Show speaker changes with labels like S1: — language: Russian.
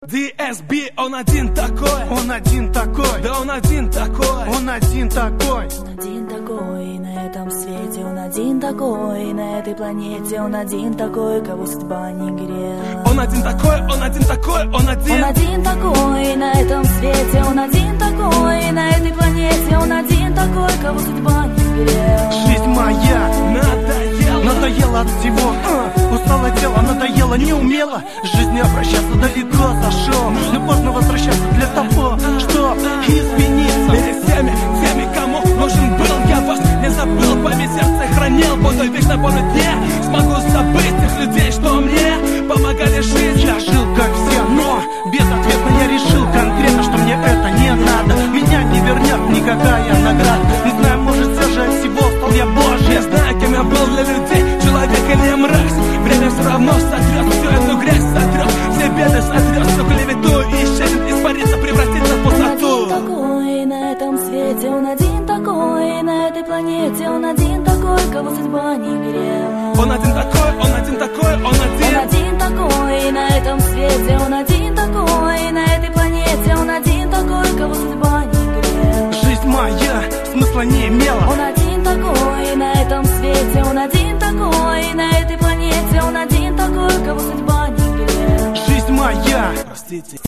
S1: DSB, он один такой.
S2: Он один такой.
S1: Да он один такой.
S2: Он один такой.
S3: Он один такой на этом свете, он один такой на этой планете, он один такой, кого судьба не грела.
S1: Он один такой, он один такой, он один.
S3: Он один такой на этом свете, он один такой на этой планете, он один такой, кого судьба не грела.
S2: Жизнь моя надоела от всего, устало тело, надоело, не умела с жизнью обращаться, далеко зашел, но поздно возвращаться для того, что извиниться
S1: перед теми, кому нужен был. Я вас не забыл, память сердце хранил, буду вечно помнить, не смогу забыть тех людей, что мне помогали жить.
S2: Я жил как все, но безответно я решил конкретно, что мне это не надо. Меня не вернет никакая награда. Не знаю, может, все же от всего стал я Божий.
S1: Я знаю, кем я был для людей, человек или мразь. Время все равно сотрет всю эту грязь, сотрет все беды, сотрет всю клевету и исчезнет, испарится, превратится в пустоту.
S3: Он один такой на этом свете, он один такой на этой планете, он один такой, кого судьба не грела.
S1: Он один такой, он один такой, он один.
S3: Он один такой на этом свете, он один такой на этой планете, он один такой, кого судьба не грела.
S2: Жизнь моя смысла не имела.
S3: Он один такой на этом свете, он один такой на этой планете, он один такой, кого судьба не грела.
S2: Жизнь моя,
S1: Простите.